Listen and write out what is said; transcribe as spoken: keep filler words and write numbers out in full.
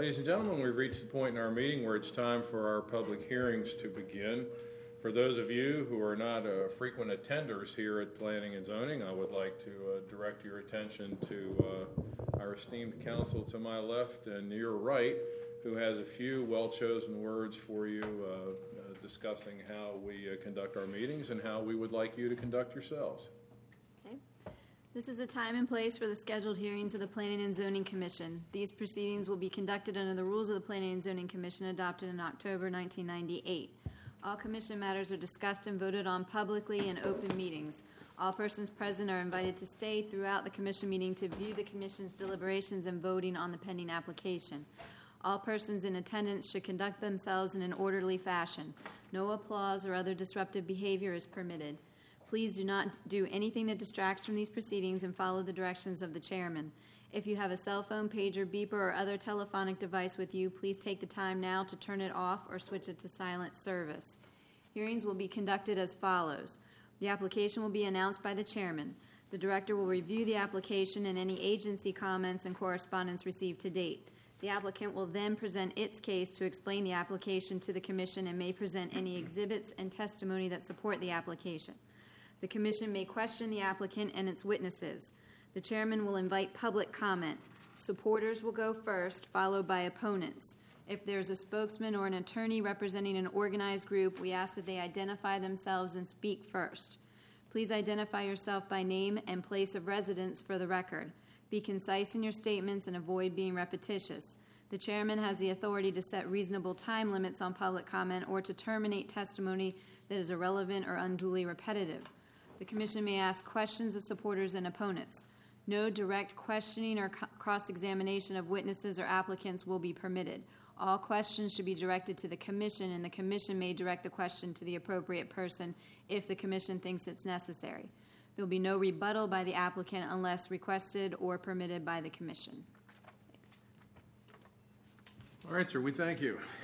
Ladies and gentlemen, we've reached the point in our meeting where it's time for our public hearings to begin. For those of you who are not uh, frequent attenders here at Planning and Zoning, I would like to uh, direct your attention to uh, our esteemed counsel to my left and your right, who has a few well-chosen words for you uh, uh, discussing how we uh, conduct our meetings and how we would like you to conduct yourselves. Okay. This is a time and place for the scheduled hearings of the Planning and Zoning Commission. These proceedings will be conducted under the rules of the Planning and Zoning Commission adopted in October nineteen ninety-eight. All commission matters are discussed and voted on publicly in open meetings. All persons present are invited to stay throughout the commission meeting to view the commission's deliberations and voting on the pending application. All persons in attendance should conduct themselves in an orderly fashion. No applause or other disruptive behavior is permitted. Please do not do anything that distracts from these proceedings and follow the directions of the chairman. If you have a cell phone, pager, beeper, or other telephonic device with you, please take the time now to turn it off or switch it to silent service. Hearings will be conducted as follows. The application will be announced by the chairman. The director will review the application and any agency comments and correspondence received to date. The applicant will then present its case to explain the application to the commission and may present any exhibits and testimony that support the application. The commission may question the applicant and its witnesses. The chairman will invite public comment. Supporters will go first, followed by opponents. If there's a spokesman or an attorney representing an organized group, we ask that they identify themselves and speak first. Please identify yourself by name and place of residence for the record. Be concise in your statements and avoid being repetitious. The chairman has the authority to set reasonable time limits on public comment or to terminate testimony that is irrelevant or unduly repetitive. The commission may ask questions of supporters and opponents. No direct questioning or co- cross-examination of witnesses or applicants will be permitted. All questions should be directed to the commission, and the commission may direct the question to the appropriate person if the commission thinks it's necessary. There will be no rebuttal by the applicant unless requested or permitted by the commission. Thanks. All right, sir, we thank you.